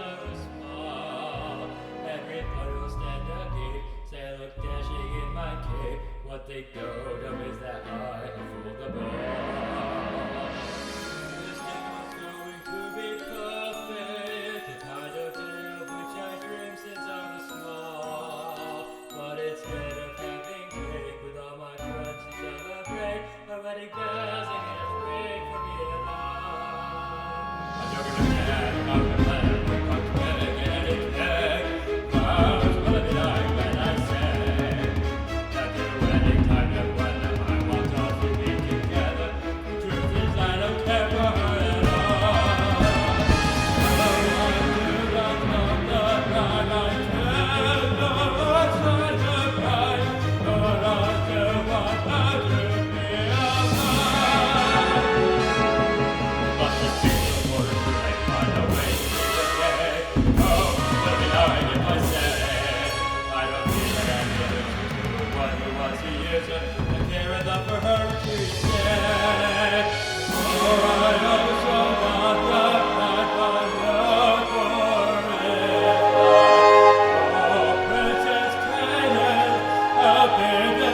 of a smile. Everybody will stand at gate, say I look dashing in my cape. What they don't know is that I have fooled the ball. This day was going to be perfect, the kind of day of which I dreamed since I was small. But instead of having cake with all my friends to celebrate, my wedding bells and a break for me and I'm joking with Jack, I'm the plan, we're not together, get it back. Flowers will be like when I say that the wedding time that when I want us to be together. The truth is I don't care for her at all. I don't want to not know the crime I tell, no one's such a crime, but I still want her to be alive. But the people for the truth find a way to be okay. Oh, they'll be lying if I say I don't need an answer to what he was he is. I care enough for her to stay. For I also want the life I work for it. Oh, Princess Cannon, up in the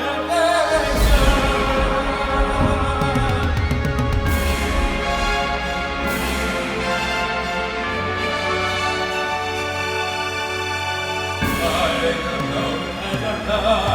I am known as a